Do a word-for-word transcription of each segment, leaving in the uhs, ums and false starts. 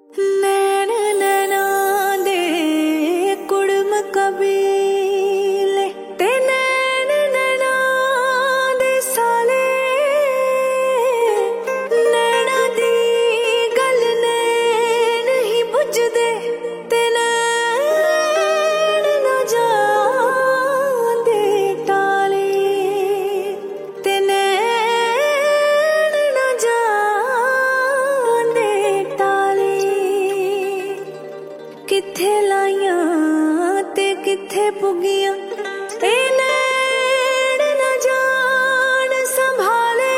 नैन नैना दे कुड़म कबीले ते नैन नैना दे साले नैना दी गल नैन ही बुझदे ते नैन ना जांदे टाले ते नैन ना जांदे टाले किथे लाइयां ते किथे पुगियां ए नैन ना जान संभाले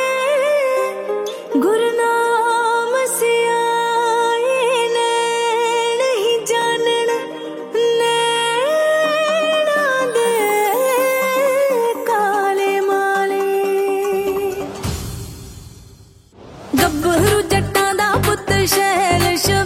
गुरनाम से आए नैन ही जानन नैना दे काले माले गब्बरू जट्टां दा पुत्त शैल शो